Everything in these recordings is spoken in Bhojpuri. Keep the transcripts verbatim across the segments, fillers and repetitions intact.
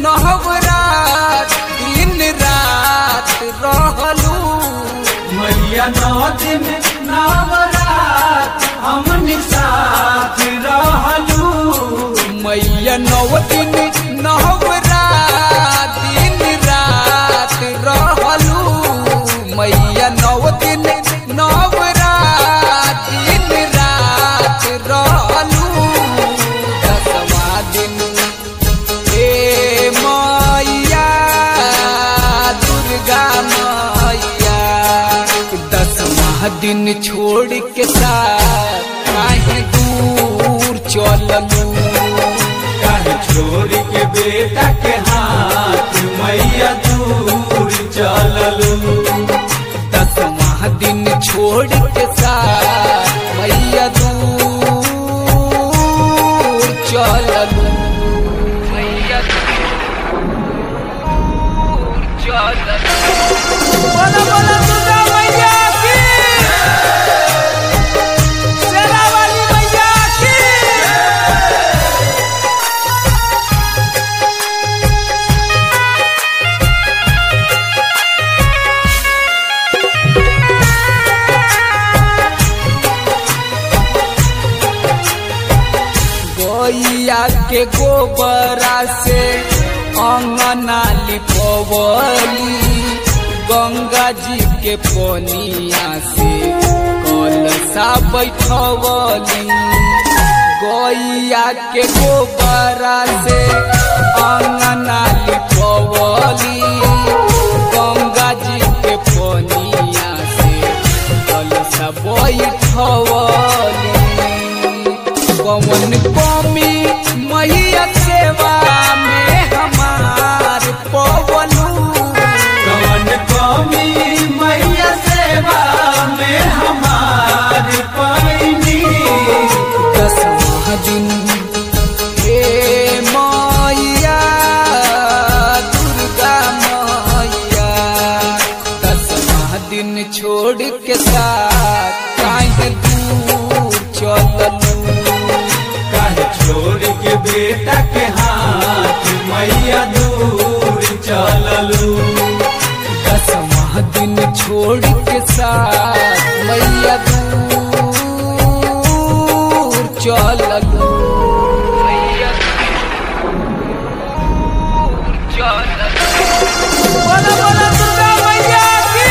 नवरात दिन रात रहलू मैया नौ दिन नवरात हमनी साथ रहलू। मैया नौ दिन नवरात दिन रात रहलू मैया नौ दिन नवरात दिन रात रहलू दसवा दिन हे मैया दुर्गा मैया दसवा दिन छोड़ के साथ काहे दूर चललू काहे छोड़ के बेटा के हाथ मैया दूर चललू। दसवां दिन छोड़ के साथ मैया दूर चललू मैया दूर चललू। बोला बोला दुर्गा मैया की शेरा वाली मैया की। गैया के गोबरा से अंगना लिपवली गंगा जी के पनिया से कलशा बैठवली गैया के गोबरा से अंगना लिपवली गंगा जी के पनिया से कलशा बैठवली। कौन कमी मैया सेवा में हमार पवलू कौन कमी मैया सेवा में हमार पैनी। दसवां दिन हे मैया दुर्गा मैया दसवां दिन छोड़ के साथ काहे दूर चललू छोड़ के बेटा के हाथ मैया दूर चललू। दसवां दिन छोड़ के साथ मैया दूर चललू मैया दूर चललू। बोला बोला दुर्गा मैया की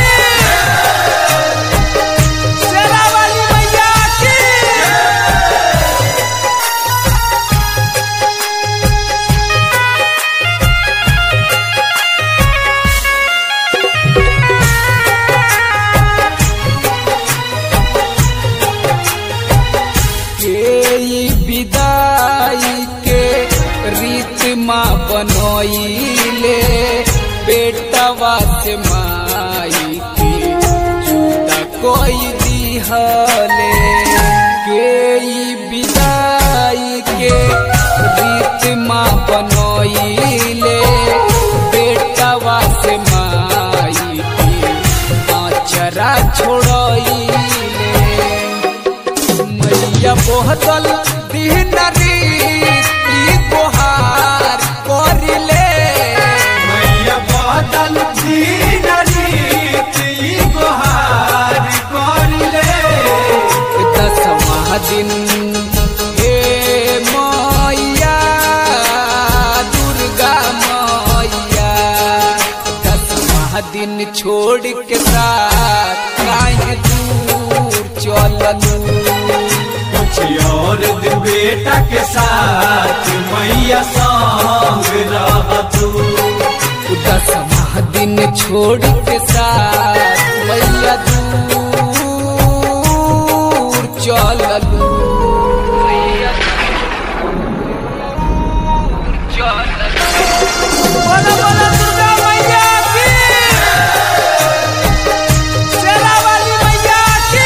शेरा वाली मैया की। विदाई के रीत माँ बनोइले बेटवा से माई के जुदा कोई दिहले के विदाई के रीत माँ बनोइले बेटवा से माई के आचरा छोड़ोइले मैया बोहतल दिन रीति गोहार करिले मैया बदल दिन रीति गोहार करिले। दसवां दिन हे मैया दुर्गा मैया दसवां दिन छोड़ के साथ काहे दूर चललू और दिन बेटा के साथ मैया संग रहतू। दसवां दिन छोड़ के साथ मैया दूर चललू मैया दूर चललू। बोला बोला दुर्गा मैया की शेरा वाली मैया की।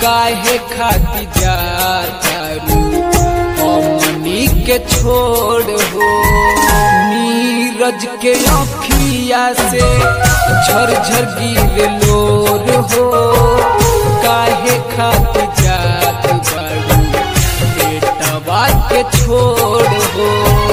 काहे खाती जातारू हमनी के छोड़ हो। नीरज के अखिया से झरझर गिरे लोर हो, काहे खाती जात बारू बेटवा के छोड़ हो।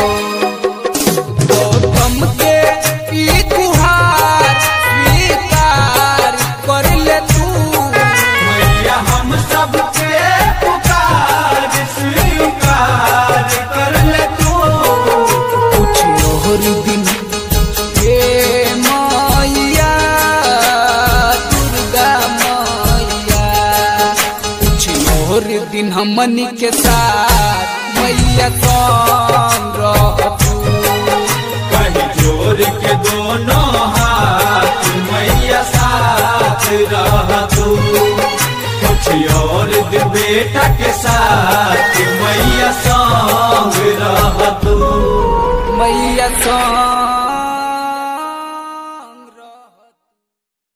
गौतम के ई गुहार स्वीकार कर ले तू, मैया हम सबके पुकार स्वीकार कर ले तू। कुछ और दिन हे मैया दुर्गा मैया, कुछ और दिन हमनी के साथ मैया संग रह तू। कहीं जोड़ के दोनों हाथ मैया साथ रह तू। कुछ और दिन बेटा के साथ